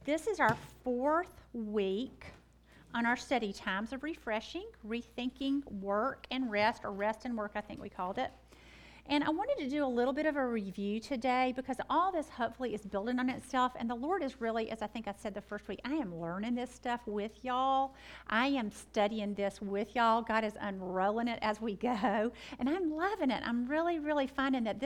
This is our fourth week on our study, Times of Refreshing, Rethinking Work and Rest, or Rest and Work, I think we called it. And I wanted to do a little bit of a review today because all this hopefully is building on itself. And the Lord is really, as I think I said the first week, I am learning this stuff with y'all. I am studying this with y'all. God is unrolling it as we go. And I'm loving it. I'm really, really finding that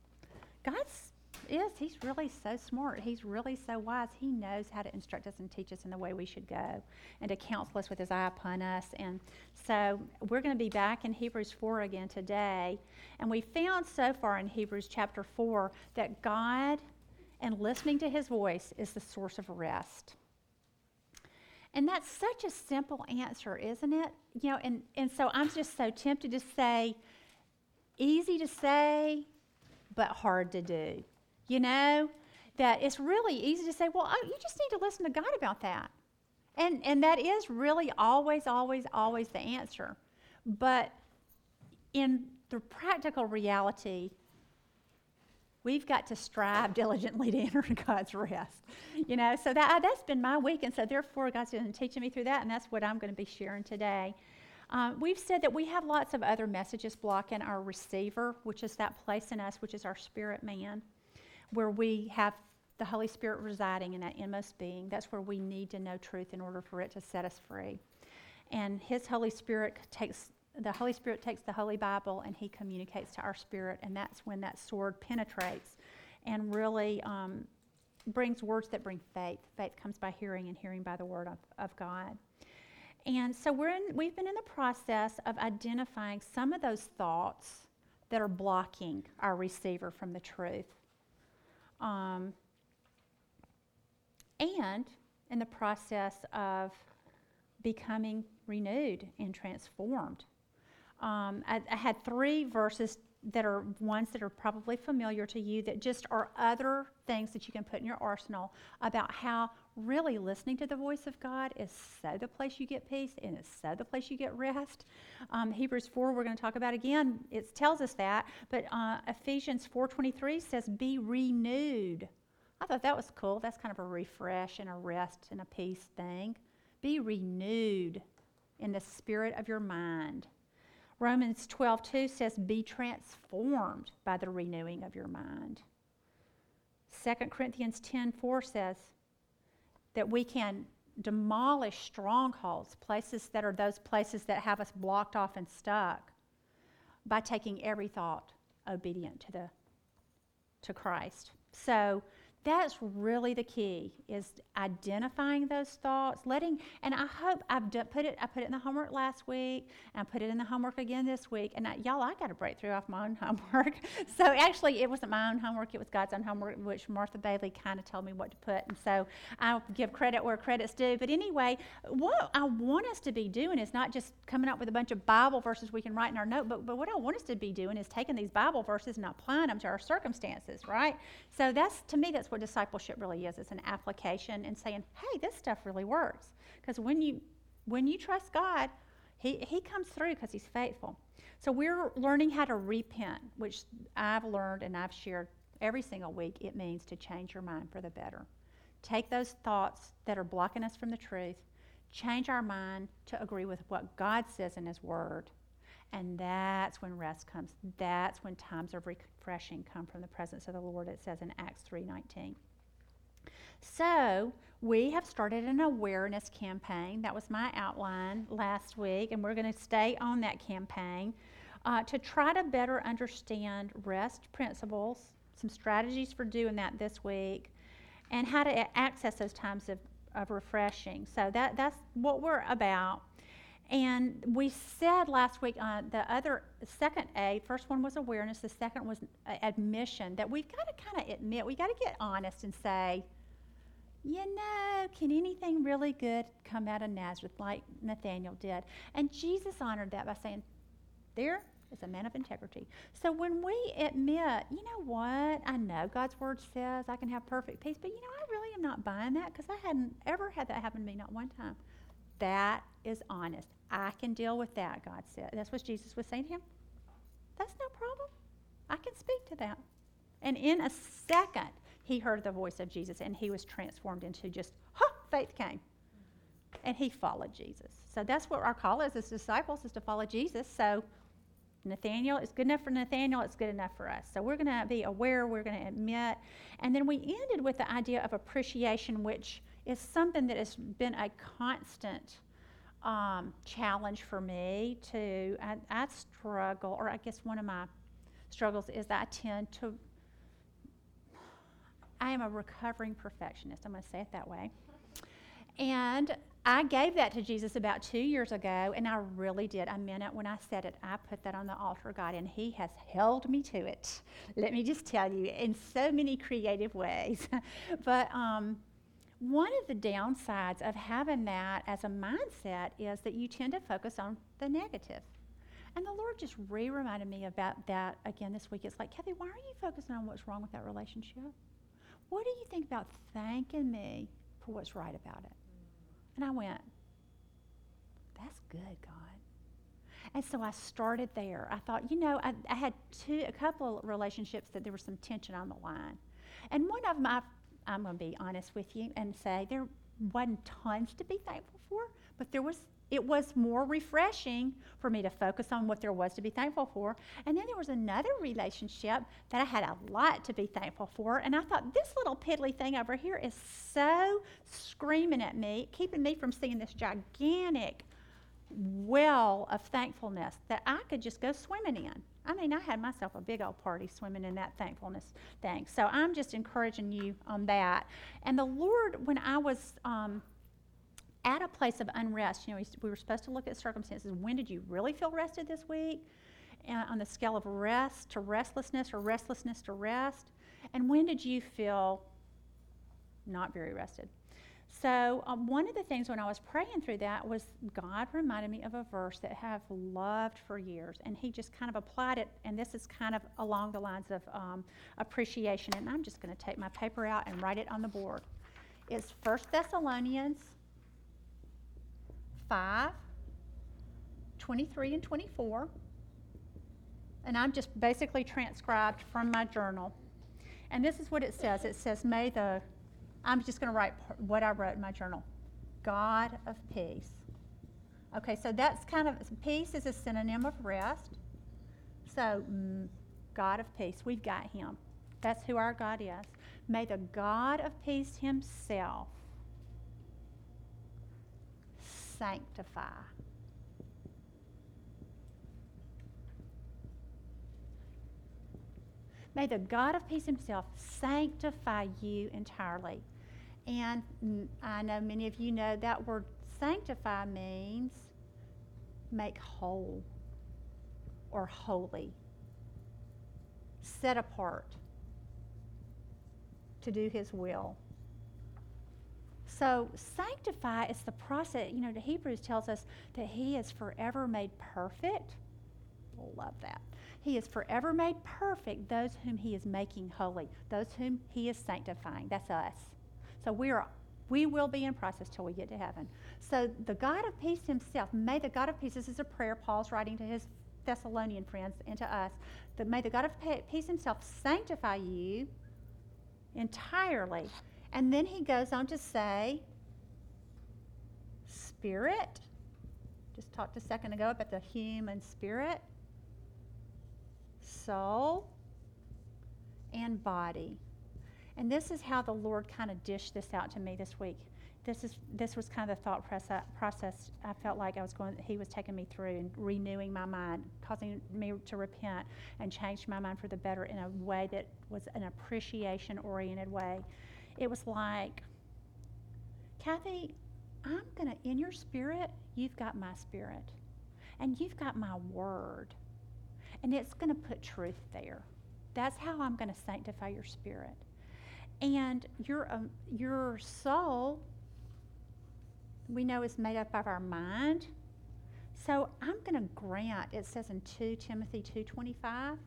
He's really so smart. He's really so wise. He knows how to instruct us and teach us in the way we should go and to counsel us with his eye upon us. And so we're going to be back in Hebrews 4 again today. And we found so far in Hebrews chapter 4 that God and listening to his voice is the source of rest. And that's such a simple answer, isn't it? You know, and so I'm just so tempted to say, easy to say, but hard to do. You know, that it's really easy to say, well, you just need to listen to God about that. And that is really always, always, always the answer. But in the practical reality, we've got to strive diligently to enter God's rest. You know, so that's been my week. And so therefore, God's been teaching me through that. And that's what I'm going to be sharing today. We've said that we have lots of other messages blocking our receiver, which is that place in us, which is our spirit man, where we have the Holy Spirit residing in that inmost being. That's where we need to know truth in order for it to set us free. And his Holy Spirit takes the Holy Bible and he communicates to our spirit, and that's when that sword penetrates and really brings words that bring faith. Faith comes by hearing, and hearing by the word of God. And so we've been in the process of identifying some of those thoughts that are blocking our receiver from the truth. And in the process of becoming renewed and transformed. I had 3 verses that are ones that are probably familiar to you that just are other things that you can put in your arsenal about how really listening to the voice of God is so the place you get peace and it's so the place you get rest. Hebrews 4 we're going to talk about again. It tells us that, but Ephesians 4:23 says be renewed. I thought that was cool. That's kind of a refresh and a rest and a peace thing. Be renewed in the spirit of your mind. Romans 12:2 says, be transformed by the renewing of your mind. 2 Corinthians 10:4 says that we can demolish strongholds, places that are those places that have us blocked off and stuck, by taking every thought obedient to Christ. So that's really the key, is identifying those thoughts, and I hope I put it in the homework last week, and I put it in the homework again this week, and I got to break through off my own homework. So actually, it wasn't my own homework, it was God's own homework, which Martha Bailey kind of told me what to put, and so I'll give credit where credit's due. But anyway, what I want us to be doing is not just coming up with a bunch of Bible verses we can write in our notebook, but what I want us to be doing is taking these Bible verses and applying them to our circumstances, right? So that's what discipleship really is. It's an application and saying, hey, this stuff really works. Because when you trust God, he comes through because he's faithful. So we're learning how to repent, which I've learned and I've shared every single week. It means to change your mind for the better. Take those thoughts that are blocking us from the truth, change our mind to agree with what God says in his word. And that's when rest comes. That's when times of refreshing come from the presence of the Lord, it says in Acts 3:19. So we have started an awareness campaign. That was my outline last week, and we're going to stay on that campaign to try to better understand rest principles, some strategies for doing that this week, and how to access those times of refreshing. So that's what we're about. And we said last week, the other second A, first one was awareness, the second was admission, that we've got to kind of admit, we got to get honest and say, can anything really good come out of Nazareth like Nathaniel did? And Jesus honored that by saying, there is a man of integrity. So when we admit, you know what, I know God's word says I can have perfect peace, but I really am not buying that because I hadn't ever had that happen to me, not one time. That is honest. I can deal with that, God said. That's what Jesus was saying to him. That's no problem. I can speak to that. And in a second, he heard the voice of Jesus, and he was transformed into just, faith came. And he followed Jesus. So that's what our call is as disciples, is to follow Jesus. So Nathaniel, it's good enough for Nathaniel, it's good enough for us. So we're going to be aware, we're going to admit. And then we ended with the idea of appreciation, which is something that has been a constant challenge for me to, I struggle, or I guess one of my struggles is that I am a recovering perfectionist. I'm going to say it that way. And I gave that to Jesus about 2 years ago, and I really did. I meant it when I said it. I put that on the altar, God, and he has held me to it. Let me just tell you, in so many creative ways. But one of the downsides of having that as a mindset is that you tend to focus on the negative. And the Lord just reminded me about that again this week. It's like, Kathy, why are you focusing on what's wrong with that relationship? What do you think about thanking me for what's right about it? And I went, that's good, God. And so I started there. I thought, I had a couple of relationships that there was some tension on the line. And one of them, I'm going to be honest with you and say there wasn't tons to be thankful for, but it was more refreshing for me to focus on what there was to be thankful for. And then there was another relationship that I had a lot to be thankful for. And I thought, this little piddly thing over here is so screaming at me, keeping me from seeing this gigantic well of thankfulness that I could just go swimming in. I mean, I had myself a big old party swimming in that thankfulness thing. So I'm just encouraging you on that. And the Lord, when I was at a place of unrest, we were supposed to look at circumstances. When did you really feel rested this week? On the scale of rest to restlessness, or restlessness to rest? And when did you feel not very rested? So one of the things when I was praying through that was God reminded me of a verse that I have loved for years, and he just kind of applied it, and this is kind of along the lines of appreciation, and I'm just going to take my paper out and write it on the board. It's 1 Thessalonians 5, 23 and 24, and I'm just basically transcribed from my journal. And this is what it says. It says, I'm just going to write what I wrote in my journal. God of peace. Okay, so that's peace is a synonym of rest. So, God of peace, we've got him. That's who our God is. May the God of peace himself sanctify. May the God of peace himself sanctify you entirely. And I know many of you know that word sanctify means make whole or holy, set apart to do his will. So sanctify is the process. The Hebrews tells us that he is forever made perfect. Love that. He is forever made perfect those whom he is making holy, those whom he is sanctifying. That's us. So we will be in process till we get to heaven. So the God of peace himself, may the God of peace, this is a prayer Paul's writing to his Thessalonian friends and to us, that may the God of peace himself sanctify you entirely. And then he goes on to say, spirit, just talked a second ago about the human spirit, soul, and body. And this is how the Lord kind of dished this out to me this week. This was kind of the thought process I felt like he was taking me through and renewing my mind, causing me to repent and change my mind for the better in a way that was an appreciation-oriented way. It was like, Kathy, in your spirit, you've got my spirit. And you've got my word. And it's going to put truth there. That's how I'm going to sanctify your spirit. And your soul, we know, is made up of our mind. So I'm going to grant, it says in 2 Timothy 2:25,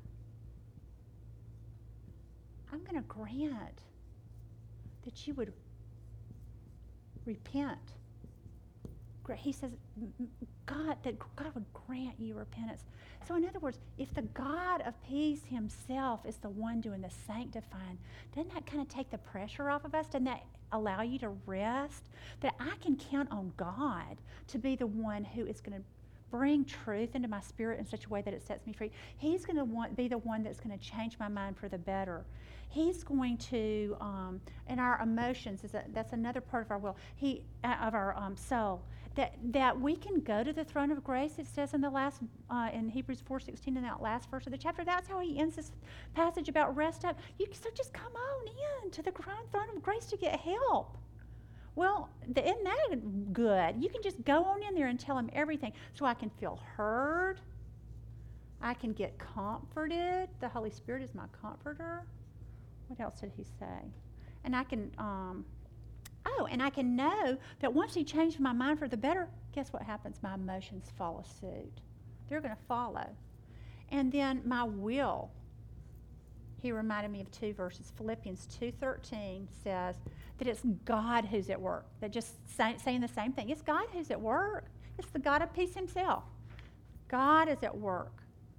I'm going to grant that you would repent, he says, that God would grant you repentance. So in other words, if the God of peace himself is the one doing the sanctifying, doesn't that kind of take the pressure off of us? Doesn't that allow you to rest? That I can count on God to be the one who is going to bring truth into my spirit in such a way that it sets me free. He's going to be the one that's going to change my mind for the better. He's going to, and our emotions, that's another part of our will, of our soul, that we can go to the throne of grace. It says in the last, in Hebrews 4:16, in that last verse of the chapter, that's how he ends this passage about rest up. So just come on in to the throne of grace to get help. Well, isn't that good? You can just go on in there and tell him everything. So I can feel heard. I can get comforted. The Holy Spirit is my comforter. What else did he say? And I can, and I can know that once he changed my mind for the better, guess what happens? My emotions follow suit. They're going to follow. And then my will. He reminded me of two verses. Philippians 2:13 says that it's God who's at work. That just saying the same thing. It's God who's at work. It's the God of peace himself. God is at work.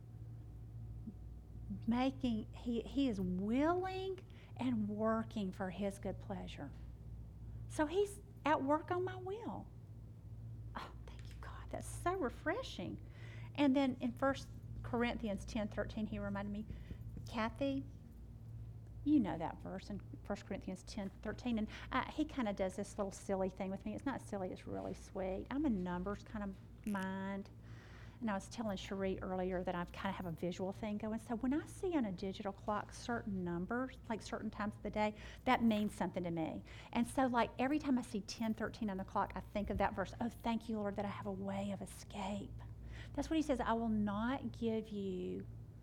He is willing and working for his good pleasure. So he's at work on my will. Oh, thank you, God. That's so refreshing. And then in 1 Corinthians 10:13, he reminded me, Kathy, you know that verse in 1 Corinthians 10:13, and he kind of does this little silly thing with me. It's not silly, it's really sweet. I'm a numbers kind of mind, and I was telling Cherie earlier that I kind of have a visual thing going. So when I see on a digital clock certain numbers, like certain times of the day, that means something to me. And so like every time I see 10:13 on the clock, I think of that verse. Oh, thank you, Lord, that I have a way of escape. That's what he says. I will not give you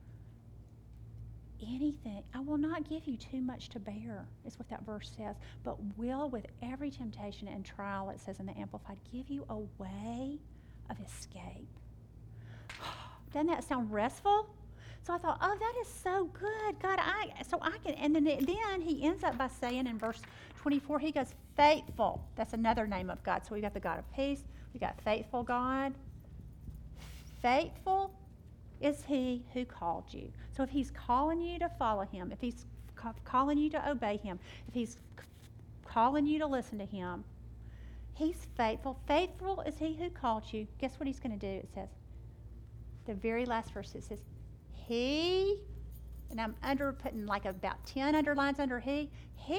anything. I will not give you too much to bear, is what that verse says, but will with every temptation and trial, it says in the Amplified, give you a way of escape. Doesn't that sound restful? So I thought, oh, that is so good. God, and then he ends up by saying in verse 24, he goes, faithful. That's another name of God. So we got the God of peace. We got faithful God. Faithful is he who called you. So if he's calling you to follow him, if he's calling you to obey him, if he's calling you to listen to him, he's faithful. Faithful is he who called you. Guess what he's going to do? It says, the very last verse, it says, he, and I'm putting like about 10 underlines under he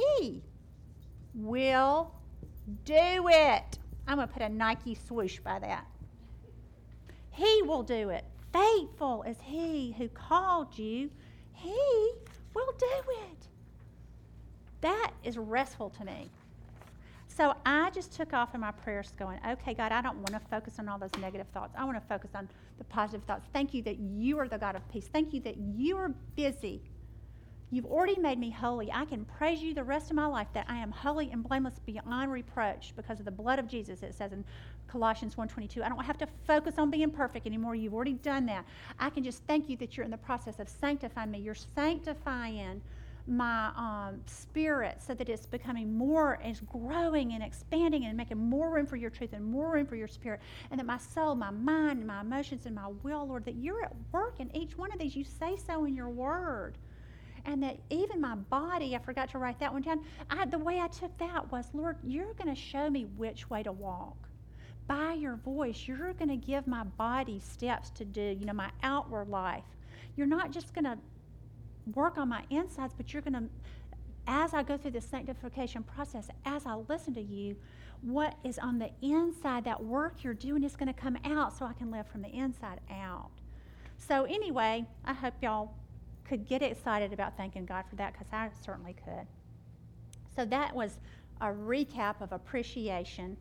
will do it. I'm going to put a Nike swoosh by that. He will do it. Faithful is he who called you. He will do it. That is restful to me. So I just took off in my prayers going, okay, God, I don't want to focus on all those negative thoughts. I want to focus on the positive thoughts. Thank you that you are the God of peace. Thank you that you are busy. You've already made me holy. I can praise you the rest of my life that I am holy and blameless beyond reproach because of the blood of Jesus, it says in Colossians 1:22. I don't have to focus on being perfect anymore. You've already done that. I can just thank you that you're in the process of sanctifying me. You're sanctifying my spirit so that it's becoming more, it's growing and expanding and making more room for your truth and more room for your spirit. And that my soul, my mind, my emotions, and my will, Lord, that you're at work in each one of these. You say so in your word. And that even my body, I forgot to write that one down. The way I took that was, Lord, you're going to show me which way to walk. By your voice, you're going to give my body steps to do, my outward life. You're not just going to work on my insides, but you're going to, as I go through the sanctification process, as I listen to you, what is on the inside, that work you're doing is going to come out so I can live from the inside out. So anyway, I hope y'all could get excited about thanking God for that, because I certainly could. So that was a recap of appreciation.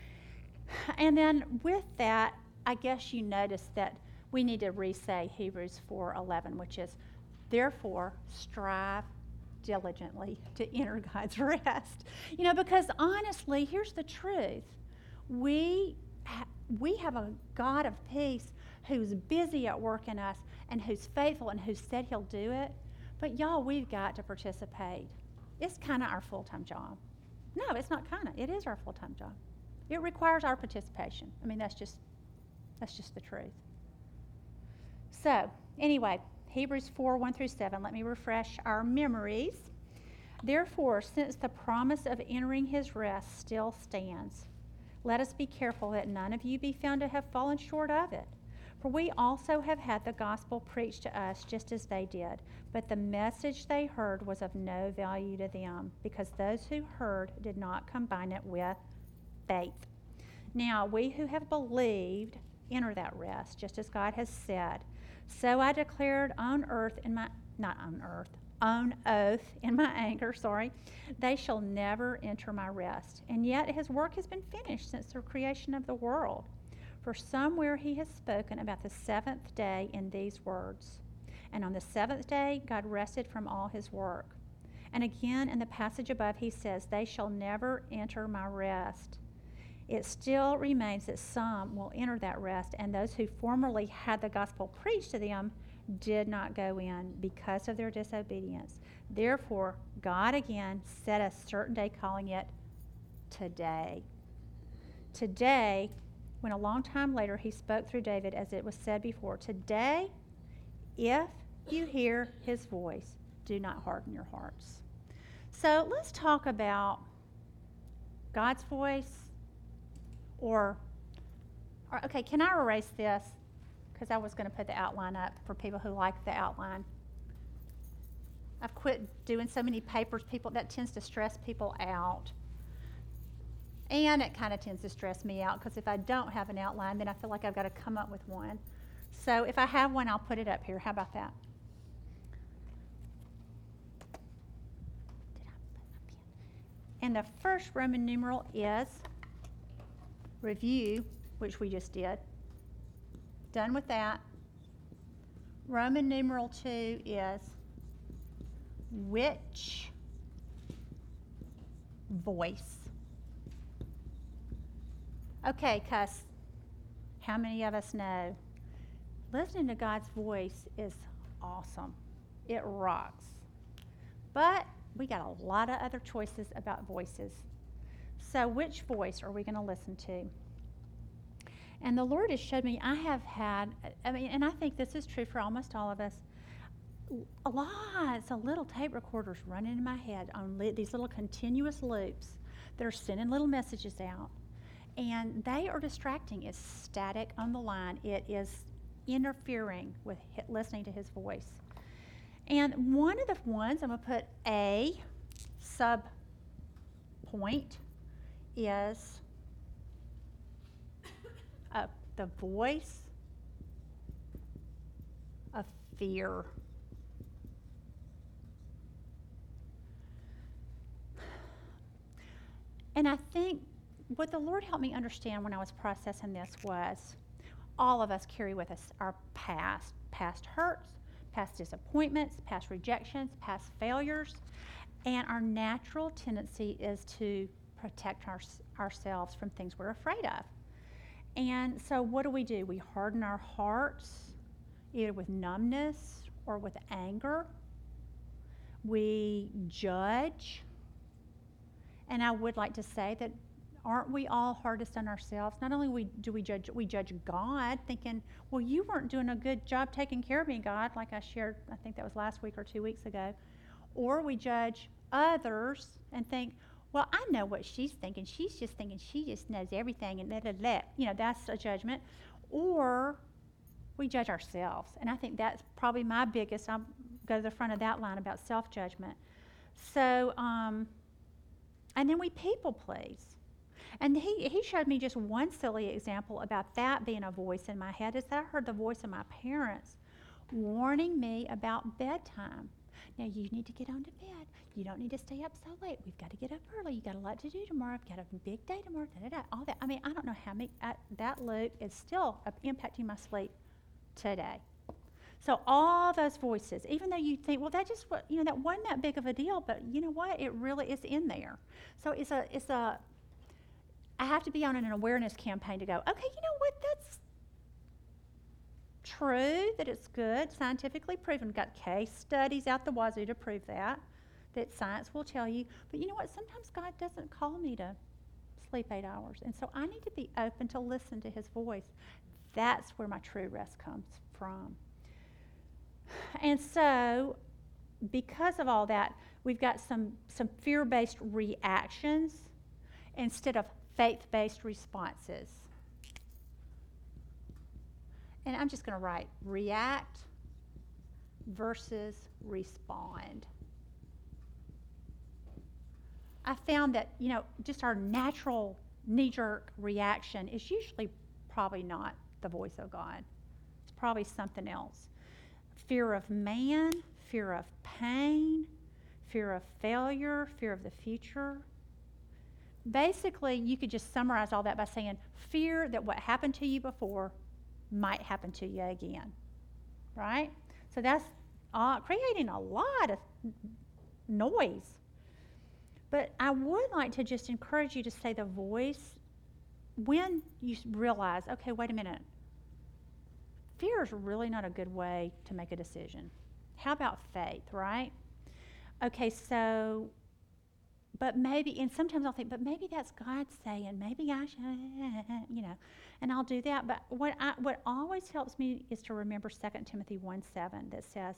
And then with that, I guess you noticed that we need to re-say Hebrews 4:11, which is, therefore, strive diligently to enter God's rest. Because honestly, here's the truth. We have a God of peace who's busy at work in us and who's faithful and who said he'll do it. But y'all, we've got to participate. It's kind of our full-time job. No, it's not kind of. It is our full-time job. It requires our participation. I mean, that's just the truth. So, anyway, Hebrews 4, 1 through 7. Let me refresh our memories. Therefore, since the promise of entering his rest still stands, let us be careful that none of you be found to have fallen short of it. For we also have had the gospel preached to us just as they did, but the message they heard was of no value to them, because those who heard did not combine it with faith. Now, we who have believed enter that rest, just as God has said. So I declared on oath in my anger, they shall never enter my rest. And yet his work has been finished since the creation of the world. For somewhere he has spoken about the seventh day in these words. And on the seventh day, God rested from all his work. And again, in the passage above, he says, they shall never enter my rest. It still remains that some will enter that rest, and those who formerly had the gospel preached to them did not go in because of their disobedience. Therefore, God again set a certain day, calling it today. Today, when a long time later he spoke through David, as it was said before, today, if you hear his voice, do not harden your hearts. So let's talk about God's voice, okay, can I erase this? Because I was going to put the outline up for people who like the outline. I've quit doing so many papers. That tends to stress people out. And it kind of tends to stress me out, because if I don't have an outline, then I feel like I've got to come up with one. So if I have one, I'll put it up here. How about that? And the first Roman numeral is review, which we just did. Done with that. Roman numeral 2 is which voice? Okay, cuss. How many of us know listening to God's voice is awesome? It rocks. But we got a lot of other choices about voices. So which voice are we going to listen to? And the Lord has showed me, and I think this is true for almost all of us, lots of little tape recorders running in my head on these little continuous loops that are sending little messages out. And they are distracting. It's static on the line. It is interfering with listening to his voice. And one of the ones, I'm going to put a sub point, is the voice of fear. And I think what the Lord helped me understand when I was processing this was all of us carry with us our past hurts, past disappointments, past rejections, past failures, and our natural tendency is to protect ourselves from things we're afraid of. And so what do? We harden our hearts, either with numbness or with anger. We judge. And I would like to say that aren't we all hardest on ourselves? Not only do we judge God, thinking, well, you weren't doing a good job taking care of me, God, like I shared, I think that was last week or 2 weeks ago. Or we judge others and think, well, I know what she's thinking. She's just thinking she just knows everything and blah, blah, blah. That's a judgment. Or we judge ourselves. And I think that's probably my biggest, I'll go to the front of that line about self-judgment. So, and then we people please. And he showed me just one silly example about that being a voice in my head, is that I heard the voice of my parents warning me about bedtime. Now, you need to get on to bed. You don't need to stay up so late. We've got to get up early. You've got a lot to do tomorrow. I've got a big day tomorrow. All that. I mean, I don't know how many, that loop is still impacting my sleep today. So all those voices, even though you think, well, that wasn't that big of a deal, but you know what? It really is in there. So I have to be on an awareness campaign to go, okay, you know what? That's true, that it's good, scientifically proven. Got case studies out the wazoo to prove that science will tell you. But you know what? Sometimes God doesn't call me to sleep 8 hours. And so I need to be open to listen to his voice. That's where my true rest comes from. And so, because of all that, we've got some fear-based reactions instead of faith-based responses. And I'm just going to write react versus respond. I found that, just our natural knee-jerk reaction is usually probably not the voice of God. It's probably something else. Fear of man, fear of pain, fear of failure, fear of the future. Basically, you could just summarize all that by saying fear that what happened to you before might happen to you again, right? So that's creating a lot of noise. But I would like to just encourage you to say the voice when you realize, okay, wait a minute. Fear is really not a good way to make a decision. How about faith, right? Okay, so, but maybe, and sometimes I'll think, but maybe that's God saying, maybe I should, and I'll do that. But what always helps me is to remember 2 Timothy 1:7 that says,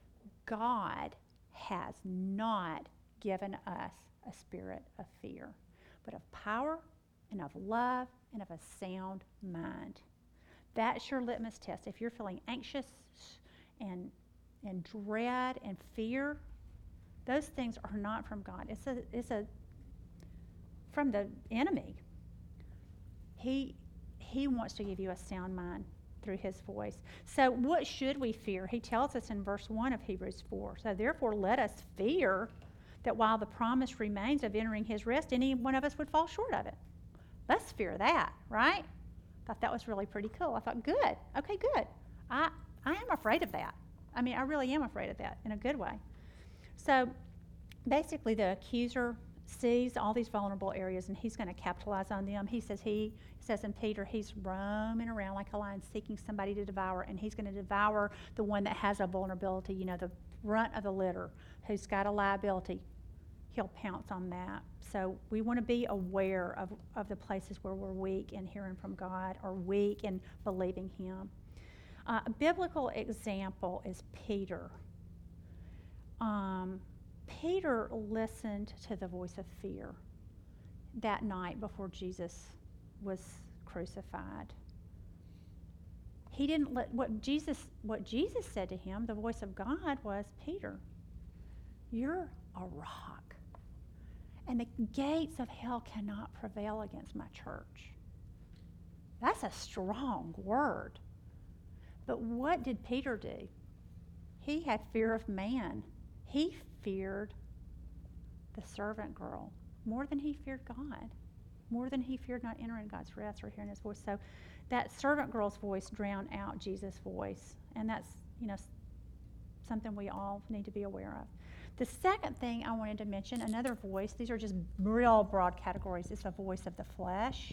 God has not given us a spirit of fear, but of power and of love and of a sound mind. That's your litmus test. If you're feeling anxious and dread and fear, those things are not from God. It's from the enemy. He wants to give you a sound mind through his voice. So what should we fear? He tells us in verse 1 of Hebrews 4. So therefore let us fear that while the promise remains of entering his rest, any one of us would fall short of it. Let's fear that, right? Thought that was really pretty cool. I thought, good. Okay, good. I am afraid of that. I mean, I really am afraid of that in a good way. So basically the accuser sees all these vulnerable areas and he's going to capitalize on them. He says in Peter, he's roaming around like a lion seeking somebody to devour, and he's going to devour the one that has a vulnerability, the runt of the litter, who's got a liability. He'll pounce on that. So we want to be aware of the places where we're weak in hearing from God or weak in believing him. A biblical example is Peter. Peter listened to the voice of fear that night before Jesus was crucified. He didn't let what Jesus said to him, the voice of God, was, Peter, you're a rock, and the gates of hell cannot prevail against my church. That's a strong word. But what did Peter do? He had fear of man. He feared the servant girl more than he feared God, more than he feared not entering God's rest or hearing his voice. So that servant girl's voice drowned out Jesus' voice, and that's something we all need to be aware of. The second thing I wanted to mention, another voice, these are just real broad categories, is the voice of the flesh.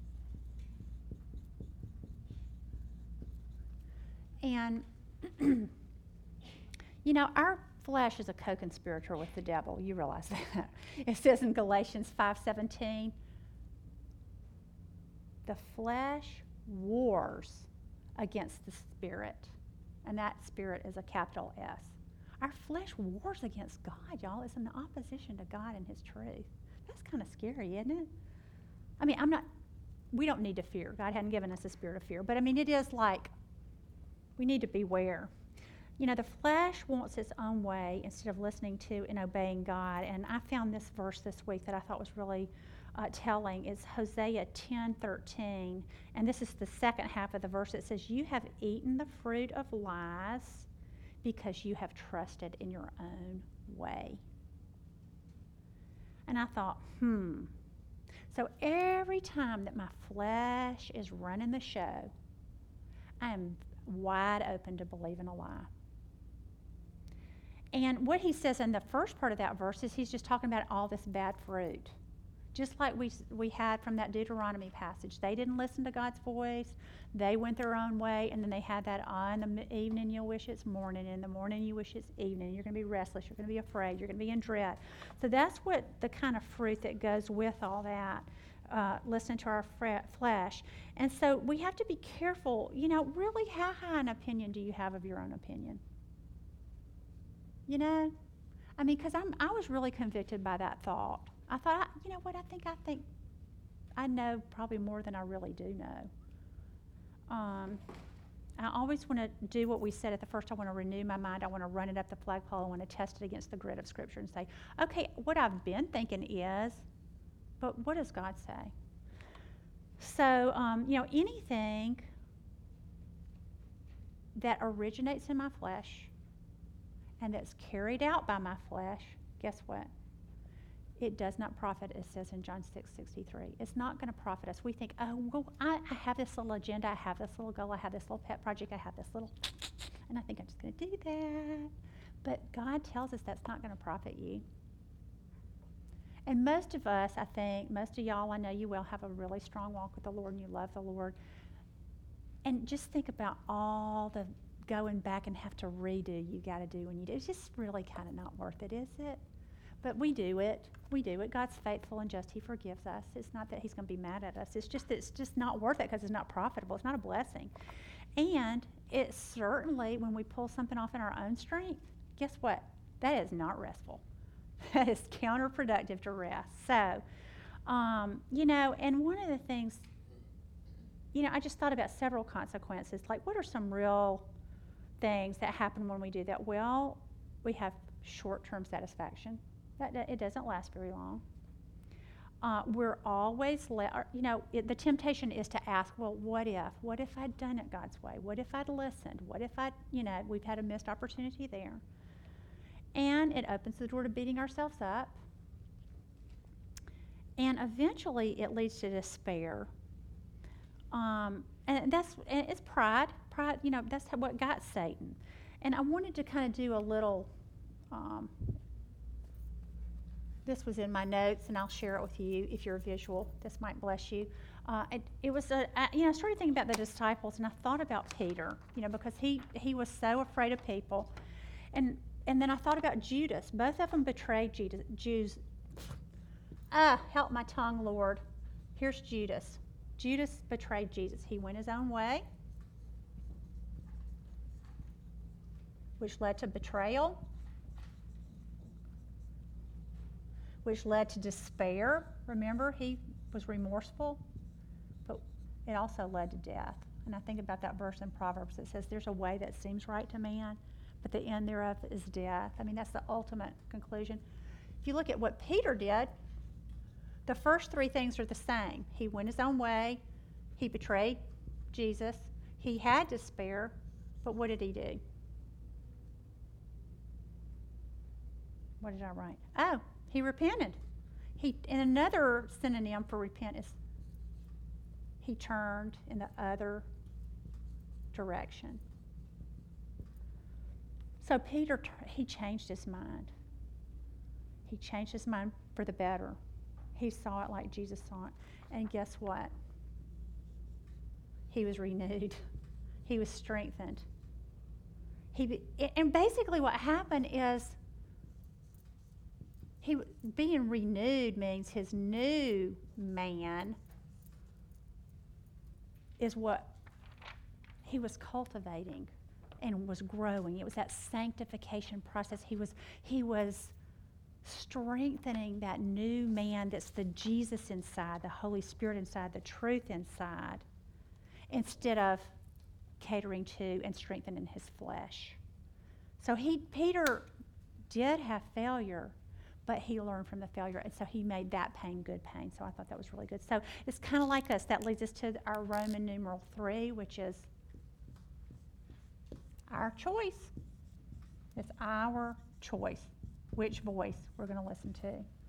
And, our flesh is a co-conspirator with the devil. You realize that. It says in Galatians 5:17, the flesh wars against the spirit. And that spirit is a capital S. Our flesh wars against God, y'all. It's in opposition to God and his truth. That's kind of scary, isn't it? I mean, we don't need to fear. God hadn't given us a spirit of fear. But it is like, we need to beware. The flesh wants its own way instead of listening to and obeying God. And I found this verse this week that I thought was really telling. It's Hosea 10:13. And this is the second half of the verse. It says, you have eaten the fruit of lies because you have trusted in your own way. And I thought, So every time that my flesh is running the show, I am wide open to believe in a lie. And what he says in the first part of that verse is he's just talking about all this bad fruit. Just like we had from that Deuteronomy passage. They didn't listen to God's voice. They went their own way, and then they had that, in the evening you wish it's morning, in the morning you wish it's evening. You're going to be restless. You're going to be afraid. You're going to be in dread. So that's what the kind of fruit that goes with all that. listening to our flesh. And so we have to be careful. Really, how high an opinion do you have of your own opinion? Because I was really convicted by that thought. I thought, you know what, I think I know probably more than I really do know. I always want to do what we said at the first. I want to renew my mind. I want to run it up the flagpole. I want to test it against the grid of Scripture and say, okay, what I've been thinking is, but what does God say? So, anything that originates in my flesh and that's carried out by my flesh, guess what? It does not profit, it says in John 6:63. It's not going to profit us. We think, oh, well, I have this little agenda, I have this little goal, I have this little pet project, I have this little, and I think I'm just going to do that. But God tells us that's not going to profit you. And most of us, I think, most of y'all, I know you will, have a really strong walk with the Lord and you love the Lord. And just think about all the going back and have to redo you got to do when you do. It's just really kind of not worth it, is it? But we do it. We do it. God's faithful and just. He forgives us. It's not that he's going to be mad at us. It's just not worth it because it's not profitable. It's not a blessing. And it's certainly, when we pull something off in our own strength, guess what? That is not restful. That is counterproductive to rest. So, and one of the things, I just thought about several consequences. Like, what are some real things that happen when we do that? Well, we have short-term satisfaction. It doesn't last very long. We're always, the temptation is to ask, well, what if? What if I'd done it God's way? What if I'd listened? What if we've had a missed opportunity there? And it opens the door to beating ourselves up. And eventually it leads to despair. And it's pride. Pride, that's what got Satan. And I wanted to kind of do a little, this was in my notes, and I'll share it with you if you're visual. This might bless you. I started thinking about the disciples, and I thought about Peter, because he was so afraid of people. And then I thought about Judas. Both of them betrayed Jews. Help my tongue, Lord. Here's Judas. Judas betrayed Jesus. He went his own way, which led to betrayal, which led to despair. Remember, he was remorseful, but it also led to death. And I think about that verse in Proverbs that says, there's a way that seems right to man, but the end thereof is death. I mean, that's the ultimate conclusion. If you look at what Peter did, the first three things are the same. He went his own way. He betrayed Jesus. He had despair, but what did he do? What did I write? Oh, he repented. And another synonym for repent is he turned in the other direction. So Peter, he changed his mind. He changed his mind for the better. He saw it like Jesus saw it. And guess what? He was renewed. He was strengthened. And basically what happened is being renewed means his new man is what he was cultivating and was growing. It was that sanctification process. He was strengthening that new man that's the Jesus inside, the Holy Spirit inside, the truth inside, instead of catering to and strengthening his flesh. So Peter did have failure, but he learned from the failure, and so he made that pain good pain. So I thought that was really good. So it's kind of like us. That leads us to our Roman numeral 3, which is our choice. It's our choice, which voice we're going to listen to.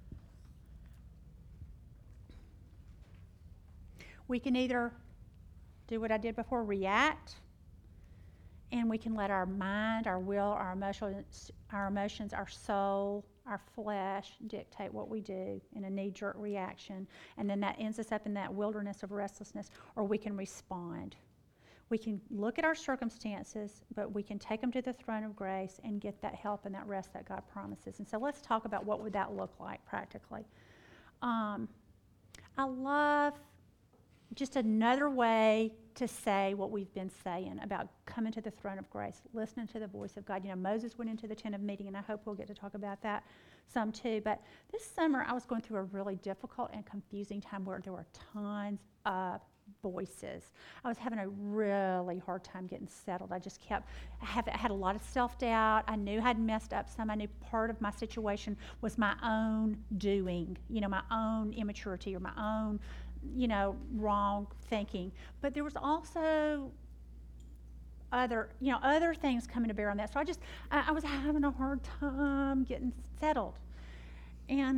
We can either do what I did before, react, and we can let our mind, our will, our emotions, our soul, our flesh dictate what we do in a knee-jerk reaction, and then that ends us up in that wilderness of restlessness, or we can respond. We can look at our circumstances, but we can take them to the throne of grace and get that help and that rest that God promises. And so let's talk about what would that look like practically. I love just another way to say what we've been saying about coming to the throne of grace, listening to the voice of God. You know, Moses went into the tent of meeting, and I hope we'll get to talk about that some too. But this summer, I was going through a really difficult and confusing time where there were tons of voices. I was having a really hard time getting settled. I had a lot of self-doubt. I knew I'd messed up some. I knew part of my situation was my own doing, my own immaturity or my own wrong thinking. But there was also other things coming to bear on that. So I was having a hard time getting settled. And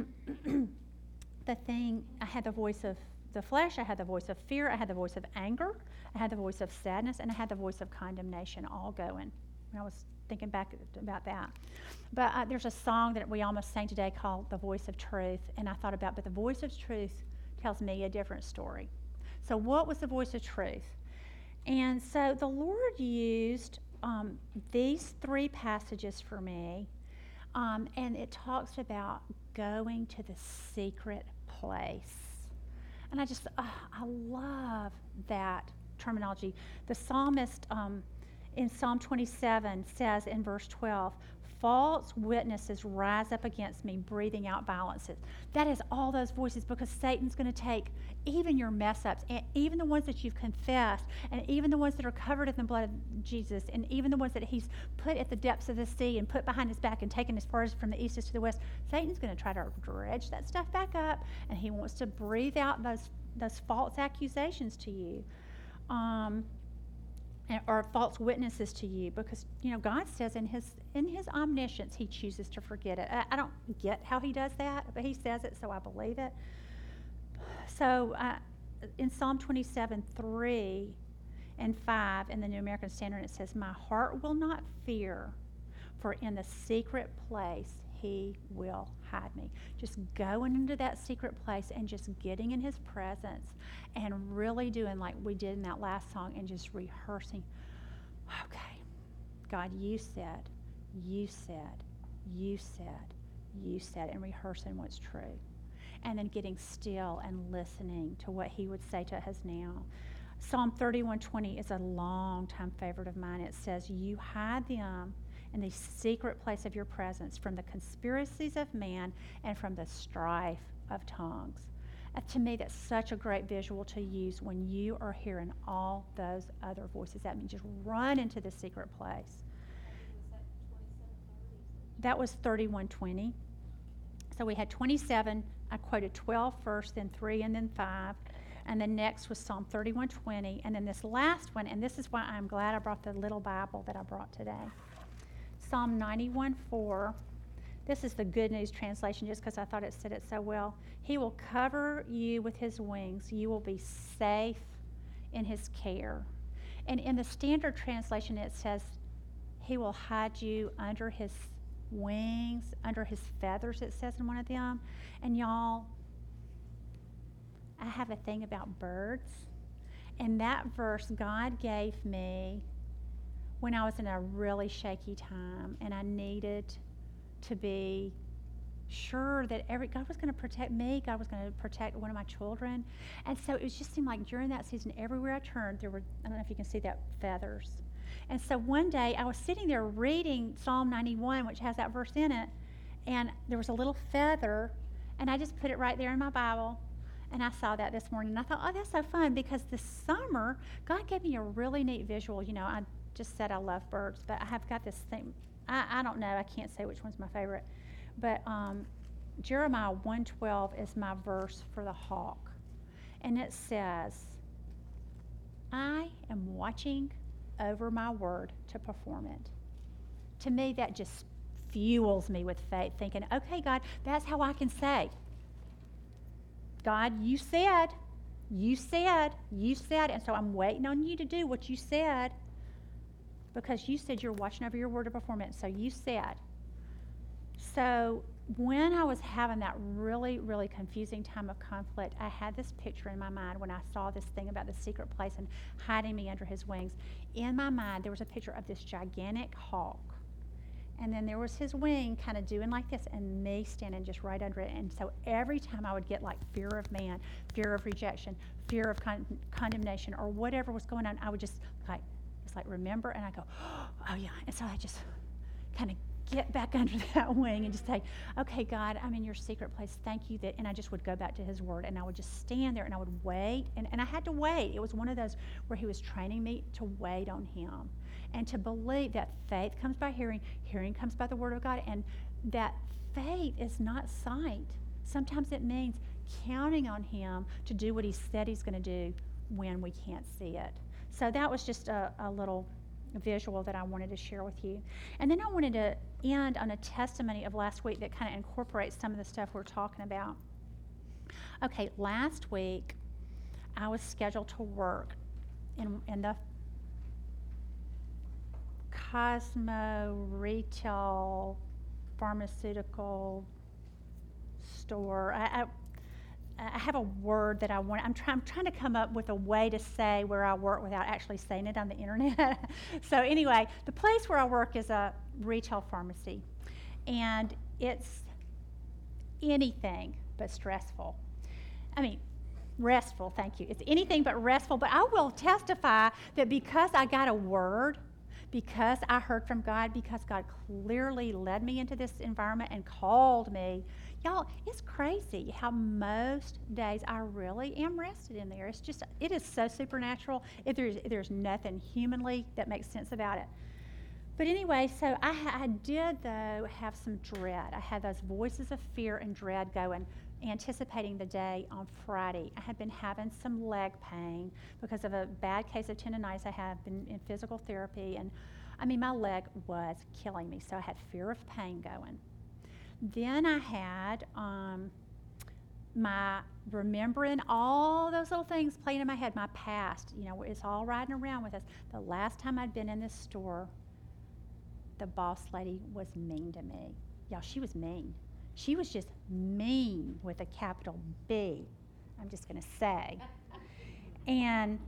I had the voice of the flesh, I had the voice of fear, I had the voice of anger, I had the voice of sadness, and I had the voice of condemnation all going. And I was thinking back about that. But there's a song that we almost sang today called The Voice of Truth. And I thought about, but the voice of truth tells me a different story. So what was the voice of truth? And so the Lord used these 3 passages for me, and it talks about going to the secret place. And I love that terminology. The psalmist in Psalm 27 says in verse 12, false witnesses rise up against me, breathing out violence. That is all those voices, because Satan's going to take even your mess ups, and even the ones that you've confessed, and even the ones that are covered in the blood of Jesus, and even the ones that he's put at the depths of the sea and put behind his back and taken as far as from the east as to the west. Satan's going to try to dredge that stuff back up, and he wants to breathe out those false accusations to you. Or false witnesses to you, because God says in his omniscience he chooses to forget it. I don't get how he does that, but he says it, so I believe it. So in Psalm 27, 3 and 5 in the New American Standard, it says, my heart will not fear, for in the secret place he will hide me. Just going into that secret place and just getting in his presence and really doing like we did in that last song and just rehearsing. Okay, God, you said, and rehearsing what's true. And then getting still and listening to what he would say to us now. Psalm 31:20 is a long-time favorite of mine. It says, you hide them in the secret place of your presence from the conspiracies of man and from the strife of tongues. To me, that's such a great visual to use when you are hearing all those other voices. That means just run into the secret place. That was 31:20. So we had 27. I quoted 12 first, then 3, and then 5. And the next was Psalm 31:20. And then this last one, and this is why I'm glad I brought the little Bible that I brought today. Psalm 91:4. This is the Good News translation just because I thought it said it so well. He will cover you with his wings. You will be safe in his care. And in the Standard translation, it says, he will hide you under his wings, under his feathers, it says in one of them. And y'all, I have a thing about birds. And that verse God gave me when I was in a really shaky time, and I needed to be sure that God was going to protect me. God was going to protect one of my children. And so it just seemed like during that season, everywhere I turned, there were, I don't know if you can see that, feathers. And so one day I was sitting there reading Psalm 91, which has that verse in it, and there was a little feather, and I just put it right there in my Bible. And I saw that this morning, and I thought, oh, that's so fun, because this summer, God gave me a really neat visual. I just said I love birds, but I have got this thing. I don't know. I can't say which one's my favorite. But Jeremiah 1:12 is my verse for the hawk. And it says, I am watching over my word to perform it. To me, that just fuels me with faith, thinking, okay, God, that's how I can say, God, you said, and so I'm waiting on you to do what you said, because you said you're watching over your word to perform it, so you said. So when I was having that really, really confusing time of conflict, I had this picture in my mind when I saw this thing about the secret place and hiding me under his wings. In my mind, there was a picture of this gigantic hawk, And then there was his wing kind of doing like this and me standing just right under it. And so every time I would get like fear of man, fear of rejection, fear of condemnation, or whatever was going on, I would just like remember, and I go, oh yeah. And so I just kind of get back under that wing and just say, okay, God, I'm in your secret place. Thank you that, and I just would go back to his word, and I would just stand there and I would wait. And I had to wait. It was one of those where he was training me to wait on him and to believe that faith comes by hearing, hearing comes by the word of God, and that faith is not sight. Sometimes it means counting on him to do what he said he's going to do when we can't see it. So that was just a little visual that I wanted to share with you. And then I wanted to end on a testimony of last week that kind of incorporates some of the stuff we're talking about. Okay, last week I was scheduled to work in the Cosmo retail pharmaceutical store. I have a word that I want. I'm trying to come up with a way to say where I work without actually saying it on the internet. So anyway, the place where I work is a retail pharmacy, and it's anything but stressful. I mean, restful, thank you. It's anything but restful, but I will testify that because I got a word, because I heard from God, because God clearly led me into this environment and called me. Y'all, it's crazy how most days I really am rested in there. It is so supernatural. There's nothing humanly that makes sense about it. But anyway, so I did, though, have some dread. I had those voices of fear and dread going, anticipating the day on Friday. I had been having some leg pain because of a bad case of tendonitis. I had been in physical therapy, and I mean, my leg was killing me, so I had fear of pain going. Then I had my remembering all those little things playing in my head, my past, it's all riding around with us. The last time I'd been in this store, the boss lady was mean to me. Y'all, she was mean. She was just mean with a capital B, I'm just going to say. And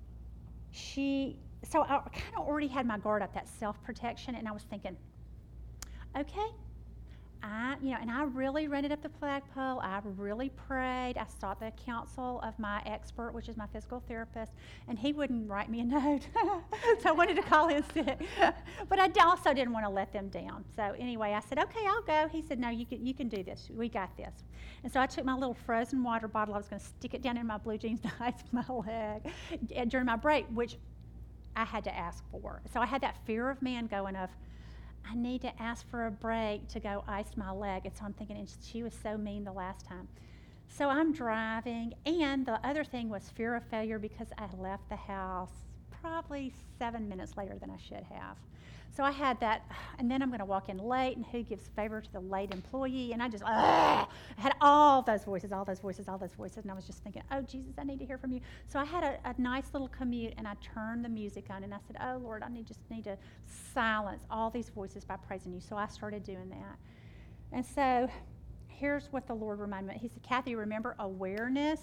so I kind of already had my guard up, that self-protection, and I was thinking, okay, and I really rented up the flagpole. I really prayed. I sought the counsel of my expert, which is my physical therapist, and he wouldn't write me a note. So I wanted to call in sick. But I also didn't want to let them down. So anyway, I said, okay, I'll go. He said, no, you can do this. We got this. And so I took my little frozen water bottle. I was going to stick it down in my blue jeans to ice my leg during my break, which I had to ask for. So I had that fear of man going of, I need to ask for a break to go ice my leg. And so I'm thinking, and she was so mean the last time. So I'm driving, and the other thing was fear of failure because I left the house probably 7 minutes later than I should have. So I had that, and then I'm going to walk in late, and who gives favor to the late employee? And I just, I had all those voices, and I was just thinking, oh, Jesus, I need to hear from you. So I had a nice little commute, and I turned the music on, and I said, oh, Lord, just need to silence all these voices by praising you. So I started doing that. And so here's what the Lord reminded me. He said, Kathy, remember awareness?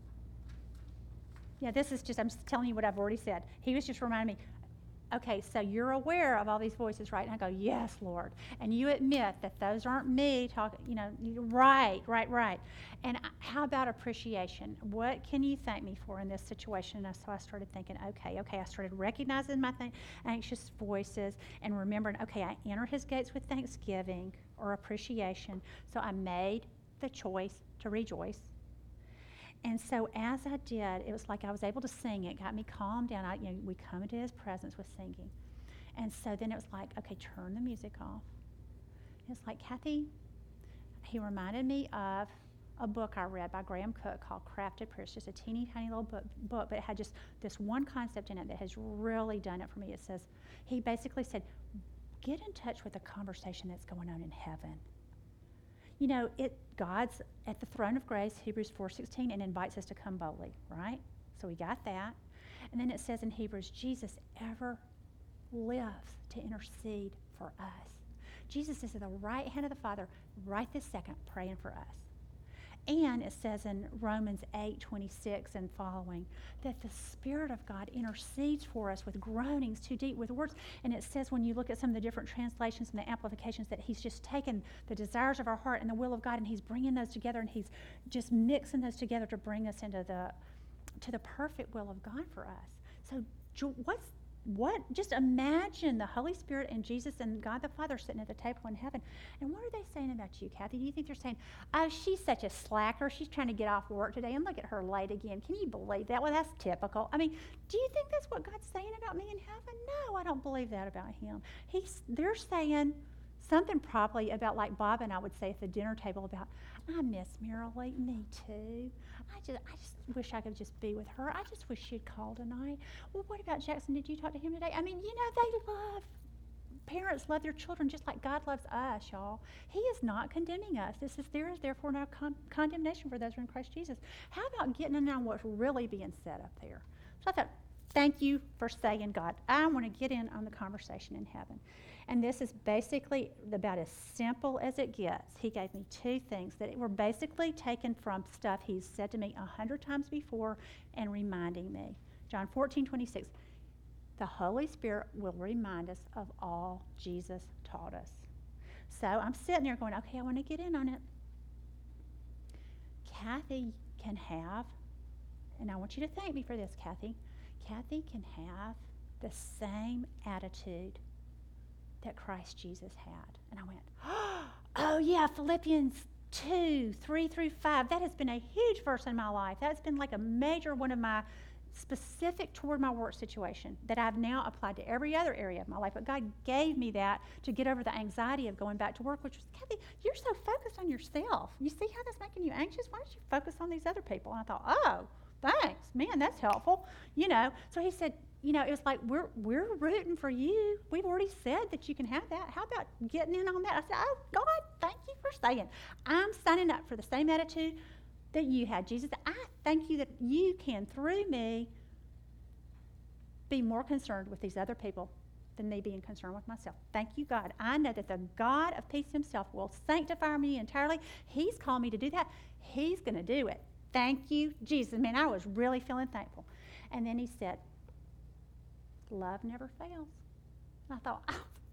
Yeah, this is just, I'm just telling you what I've already said. He was just reminding me, okay, so you're aware of all these voices, right? And I go, yes, Lord. And you admit that those aren't me talking, right. And how about appreciation? What can you thank me for in this situation? And so I started thinking, okay. I started recognizing my anxious voices and remembering, okay, I enter his gates with thanksgiving or appreciation. So I made the choice to rejoice. And so as I did, it was like I was able to sing. It got me calmed down. We come into his presence with singing. And so then it was like, okay, turn the music off. It's like, Kathy, he reminded me of a book I read by Graham Cook called Crafted Prayers. Just a teeny tiny little book, but it had just this one concept in it that has really done it for me. It says, he basically said, get in touch with the conversation that's going on in heaven. God's at the throne of grace, Hebrews 4:16, and invites us to come boldly, right? So we got that. And then it says in Hebrews, Jesus ever lives to intercede for us. Jesus is at the right hand of the Father right this second praying for us. And it says in Romans 8:26 and following that the Spirit of God intercedes for us with groanings too deep with words. And it says when you look at some of the different translations and the amplifications that he's just taken the desires of our heart and the will of God and he's bringing those together and he's just mixing those together to bring us into the perfect will of God for us. So just imagine the Holy Spirit and Jesus and God the Father sitting at the table in heaven. And what are they saying about you, Kathy? Do you think they're saying, oh, she's such a slacker. She's trying to get off work today, and look at her late again. Can you believe that? Well, that's typical. I mean, do you think that's what God's saying about me in heaven? No, I don't believe that about him. They're saying something probably about like Bob and I would say at the dinner table about, I miss Marilee. Me too. I just wish I could just be with her. I just wish she'd call tonight. Well, what about Jackson? Did you talk to him today? I mean, parents love their children just like God loves us, y'all. He is not condemning us. There is therefore no condemnation for those who are in Christ Jesus. How about getting in on what's really being said up there? So I thought, thank you for saying, God, I want to get in on the conversation in heaven. And this is basically about as simple as it gets. He gave me two things that were basically taken from stuff he's said to me 100 times before and reminding me. John 14:26. The Holy Spirit will remind us of all Jesus taught us. So I'm sitting there going, okay, I want to get in on it. Kathy can have, and I want you to thank me for this, Kathy. Kathy can have the same attitude that Christ Jesus had. And I went, oh yeah, Philippians 2:3-5. That has been a huge verse in my life. That's been like a major one of my specific toward my work situation that I've now applied to every other area of my life. But God gave me that to get over the anxiety of going back to work, which was, Kathy, you're so focused on yourself. You see how that's making you anxious? Why don't you focus on these other people? And I thought, oh, thanks. Man, that's helpful. So he said, it was like, we're rooting for you. We've already said that you can have that. How about getting in on that? I said, oh, God, thank you for saying. I'm signing up for the same attitude that you had. Jesus, I thank you that you can, through me, be more concerned with these other people than me being concerned with myself. Thank you, God. I know that the God of peace himself will sanctify me entirely. He's called me to do that. He's going to do it. Thank you, Jesus. Man, I was really feeling thankful. And then he said, love never fails. And I thought,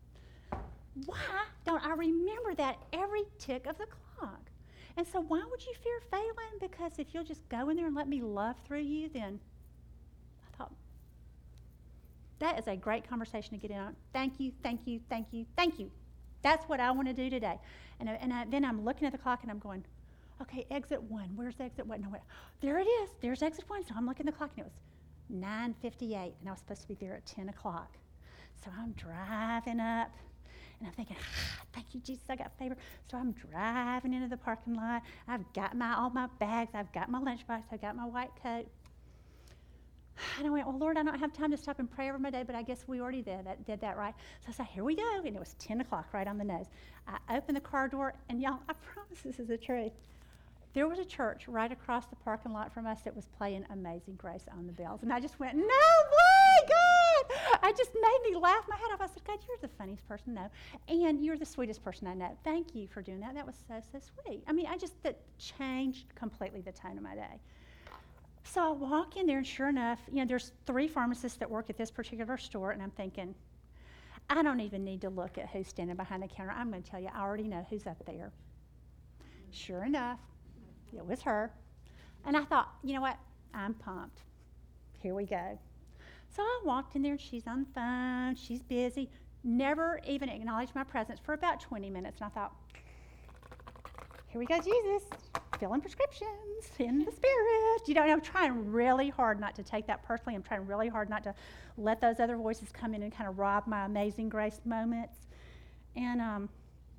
why don't I remember that every tick of the clock? And so why would you fear failing? Because if you'll just go in there and let me love through you, then I thought, that is a great conversation to get in on. Thank you, thank you, thank you, thank you. That's what I want to do today. And then I'm looking at the clock and I'm going, okay, exit 1. Where's exit 1? No, wait. There it is. There's exit 1. So I'm looking at the clock and it was 9:58, and I was supposed to be there at 10 o'clock. So I'm driving up, and I'm thinking, thank you, Jesus, I got favor. So I'm driving into the parking lot. I've got all my bags. I've got my lunchbox. I've got my white coat. And I went, well, Lord, I don't have time to stop and pray over my day, but I guess we already did that, right? So I said, here we go. And it was 10 o'clock right on the nose. I opened the car door, and y'all, I promise this is the truth. There was a church right across the parking lot from us that was playing Amazing Grace on the bells. And I just went, no way, God! I just made me laugh my head off. I said, God, you're the funniest person I know. And you're the sweetest person I know. Thank you for doing that. That was so, so sweet. I mean, that changed completely the tone of my day. So I walk in there, and sure enough, there's 3 pharmacists that work at this particular store. And I'm thinking, I don't even need to look at who's standing behind the counter. I'm going to tell you, I already know who's up there. Sure enough, it was her. And I thought, you know what? I'm pumped. Here we go. So I walked in there, and she's on the phone. She's busy. Never even acknowledged my presence for about 20 minutes. And I thought, here we go, Jesus. Filling prescriptions in the Spirit. I'm trying really hard not to take that personally. I'm trying really hard not to let those other voices come in and kind of rob my Amazing Grace moments. And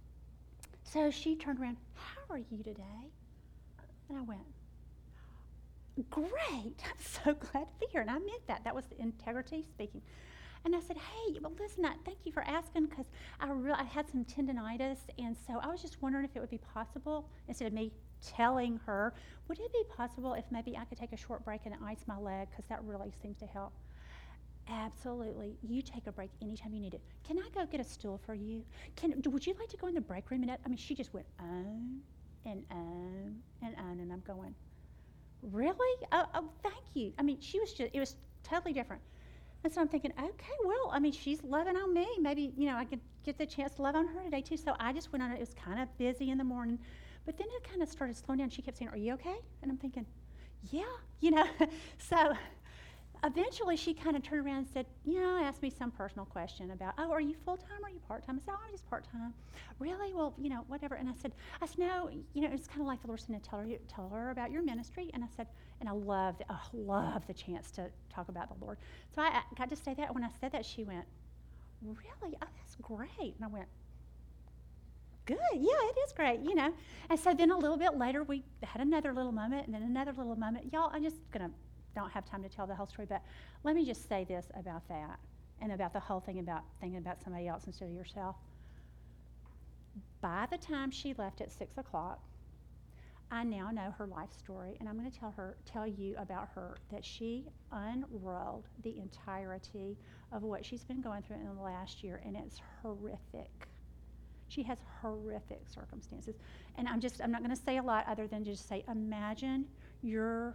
so she turned around, how are you today? And I went, great. I'm so glad to be here. And I meant that. That was integrity speaking. And I said, hey, well, listen, thank you for asking, because I had some tendinitis, and so I was just wondering if it would be possible, instead of me telling her, would it be possible if maybe I could take a short break and ice my leg, because that really seems to help. Absolutely. You take a break anytime you need it. Can I go get a stool for you? Would you like to go in the break room? And she just went, oh. and I'm going, really? Oh, thank you. I mean, it was totally different. And so I'm thinking, okay, well, I mean, she's loving on me. Maybe, I could get the chance to love on her today too. So I just went on it. It was kind of busy in the morning, but then it kind of started slowing down. She kept saying, are you okay? And I'm thinking, yeah, So eventually she kind of turned around and said, asked me some personal question about, oh, are you full-time or are you part-time? I said, oh, I'm just part-time. Really? Well, whatever. And I said, no, it's kind of like the Lord said, tell her about your ministry. And I said, and I love the chance to talk about the Lord. So I got to say that. When I said that, she went, really? Oh, that's great. And I went, good. Yeah, it is great, And so then a little bit later, we had another little moment and then another little moment. Y'all, I'm just going to don't have time to tell the whole story, but let me just say this about that and about the whole thing about thinking about somebody else instead of yourself. By the time she left at 6 o'clock, I now know her life story, and I'm going to tell you about her, that she unrolled the entirety of what she's been going through in the last year, and it's horrific. She has horrific circumstances. And I'm not going to say a lot other than just say, imagine your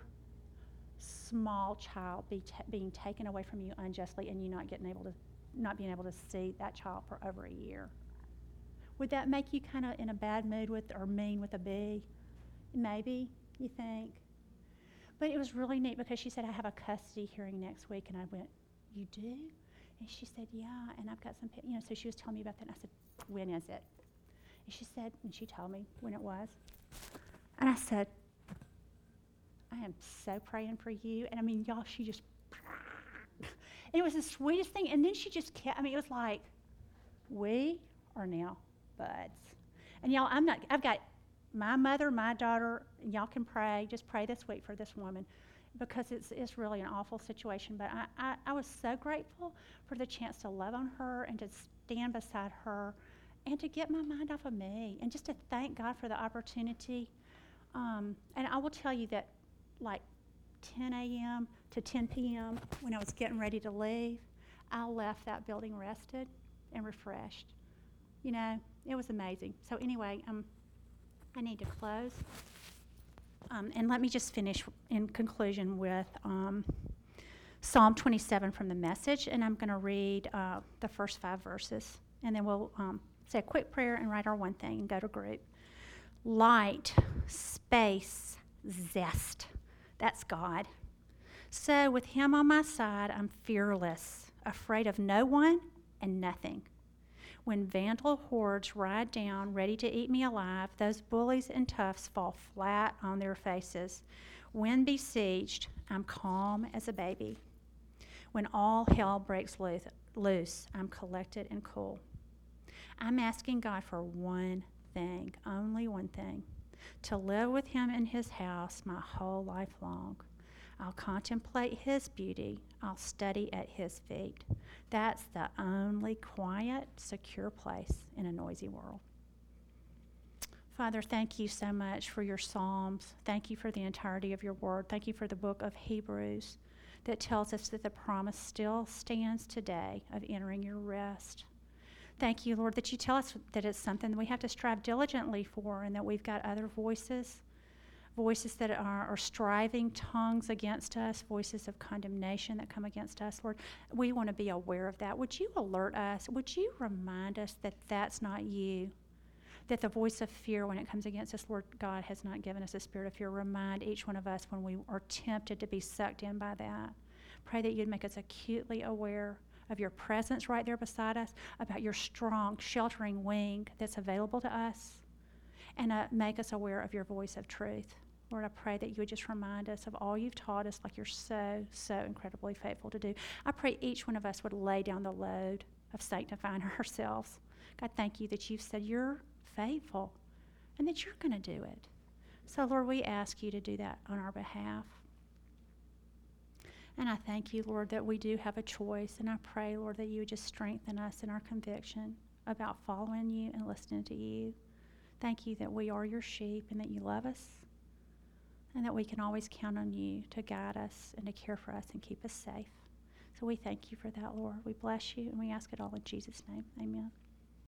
small child being taken away from you unjustly and you not being able to see that child for over a year. Would that make you kind of in a bad mood or mean with a B? Maybe, you think. But it was really neat because she said, I have a custody hearing next week. And I went, you do? And she said, yeah, and I've got some, so she was telling me about that. And I said, when is it? And she told me when it was. And I said, I am so praying for you. And I mean, y'all, she just, and it was the sweetest thing. And then she just kept, it was like, we are now buds. And y'all, I've got my mother, my daughter, and y'all can pray, just pray this week for this woman because it's really an awful situation. But I was so grateful for the chance to love on her and to stand beside her and to get my mind off of me and just to thank God for the opportunity. And I will tell you that like 10 a.m. to 10 p.m. when I was getting ready to leave, I left that building rested and refreshed. It was amazing. So anyway, I need to close. And let me just finish in conclusion with Psalm 27 from the Message, and I'm going to read the first 5 verses, and then we'll say a quick prayer and write our one thing and go to group. Light, space, zest. That's God. So with him on my side, I'm fearless, afraid of no one and nothing. When vandal hordes ride down, ready to eat me alive, those bullies and toughs fall flat on their faces. When besieged, I'm calm as a baby. When all hell breaks loose, I'm collected and cool. I'm asking God for one thing, only one thing, to live with him in his house my whole life long. I'll contemplate his beauty. I'll study at his feet. That's the only quiet, secure place in a noisy world. Father, thank you so much for your Psalms. Thank you for the entirety of your word. Thank you for the book of Hebrews that tells us that the promise still stands today of entering your rest. Thank you, Lord, that you tell us that it's something that we have to strive diligently for and that we've got other voices that are striving tongues against us, voices of condemnation that come against us, Lord. We want to be aware of that. Would you alert us? Would you remind us that that's not you? That the voice of fear when it comes against us, Lord God, has not given us a spirit of fear. Remind each one of us when we are tempted to be sucked in by that. Pray that you'd make us acutely aware of your presence right there beside us, about your strong, sheltering wing that's available to us, and make us aware of your voice of truth. Lord, I pray that you would just remind us of all you've taught us like you're so, so incredibly faithful to do. I pray each one of us would lay down the load of sanctifying ourselves. God, thank you that you've said you're faithful and that you're going to do it. So, Lord, we ask you to do that on our behalf. And I thank you, Lord, that we do have a choice. And I pray, Lord, that you would just strengthen us in our conviction about following you and listening to you. Thank you that we are your sheep and that you love us and that we can always count on you to guide us and to care for us and keep us safe. So we thank you for that, Lord. We bless you and we ask it all in Jesus' name. Amen.